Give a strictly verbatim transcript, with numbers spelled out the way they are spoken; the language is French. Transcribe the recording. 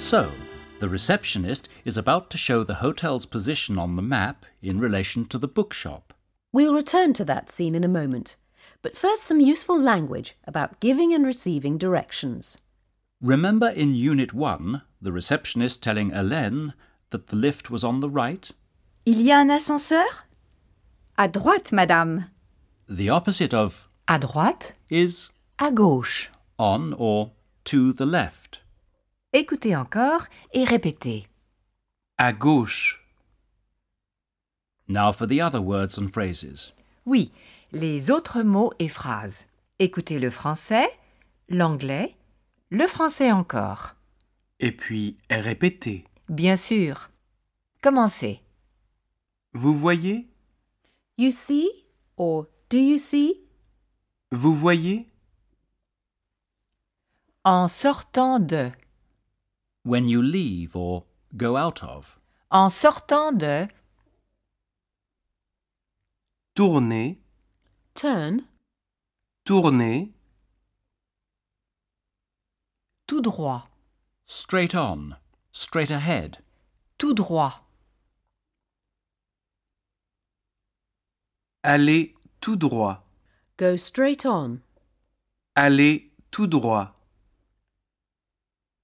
So, the receptionist is about to show the hotel's position on the map in relation to the bookshop. We'll return to that scene in a moment, but first some useful language about giving and receiving directions. Remember in Unit one, the receptionist telling Hélène that the lift was on the right? Il y a un ascenseur? À droite, madame. The opposite of À droite? is À gauche. on or to the left. Écoutez encore et répétez. À gauche. Now for the other words and phrases. Oui, les autres mots et phrases. Écoutez le français, l'anglais, le français encore. Et puis répétez. Bien sûr. Commencez. Vous voyez? You see or do you see? Vous voyez? En sortant de. When you leave or go out of. En sortant de. Tournez, Turn, tournez, Tout droit. Straight on, straight ahead. Tout droit. allez tout droit, go straight on. allez tout droit.